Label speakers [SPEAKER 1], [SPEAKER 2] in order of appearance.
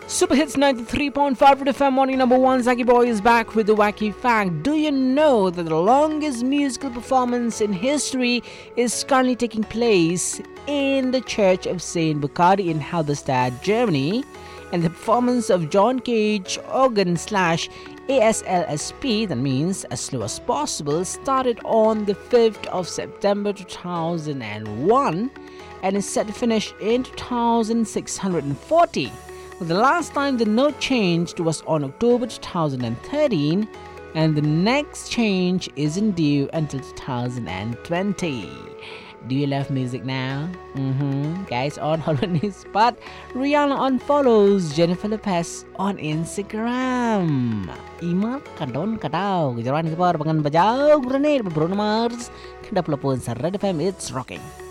[SPEAKER 1] Super Hits 93.5 Red FM morning number one. Zaki Boy is back with the wacky fact. Do you know that the longest musical performance in history is currently taking place in the Church of St. Burkhard in Halberstadt, Germany? And the performance of John Cage organ slash ASLSP, that means as slow as possible, started on the 5th of September 2001 and is set to finish in 2640. The last time the note changed was on October 2013, and the next change isn't due until 2020. Do you love music now? Guys, on Hollywood Spot, Rihanna unfollows Jennifer Lopez on Instagram. Imat kadon kadau kejaran kepar pangan bajau granit Bruno Mars. Kedap lepun Red FM, it's rocking.